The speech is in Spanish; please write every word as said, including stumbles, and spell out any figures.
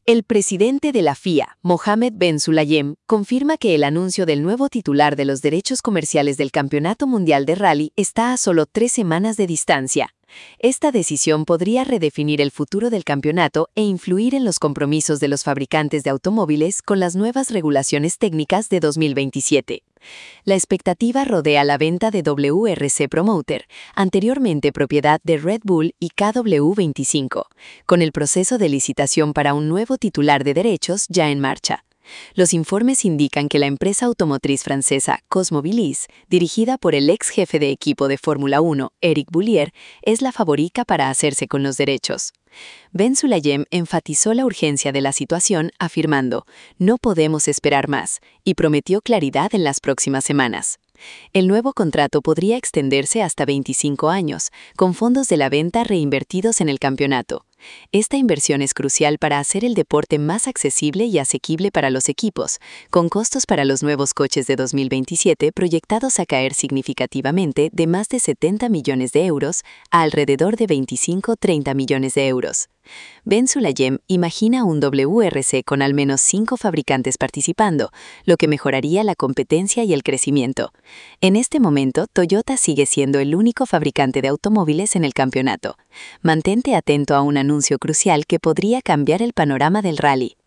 El presidente de la F I A, Mohammed Ben Sulayem, confirma que el anuncio del nuevo titular de los derechos comerciales del Campeonato Mundial de Rally está a solo tres semanas de distancia. Esta decisión podría redefinir el futuro del campeonato e influir en los compromisos de los fabricantes de automóviles con las nuevas regulaciones técnicas de dos mil veintisiete. La expectativa rodea la venta de W R C Promoter, anteriormente propiedad de Red Bull y K W veinticinco, con el proceso de licitación para un nuevo titular de derechos ya en marcha. Los informes indican que la empresa automotriz francesa Cosmobilis, dirigida por el ex jefe de equipo de Fórmula uno, Eric Boulier, es la favorita para hacerse con los derechos. Ben Sulayem enfatizó la urgencia de la situación afirmando, «No podemos esperar más», y prometió claridad en las próximas semanas. El nuevo contrato podría extenderse hasta veinticinco años, con fondos de la venta reinvertidos en el campeonato. Esta inversión es crucial para hacer el deporte más accesible y asequible para los equipos, con costos para los nuevos coches de dos mil veintisiete proyectados a caer significativamente de más de setenta millones de euros a alrededor de veinticinco a treinta millones de euros. Ben Sulayem imagina un W R C con al menos cinco fabricantes participando, lo que mejoraría la competencia y el crecimiento. En este momento, Toyota sigue siendo el único fabricante de automóviles en el campeonato. Mantente atento a un anuncio crucial que podría cambiar el panorama del rally.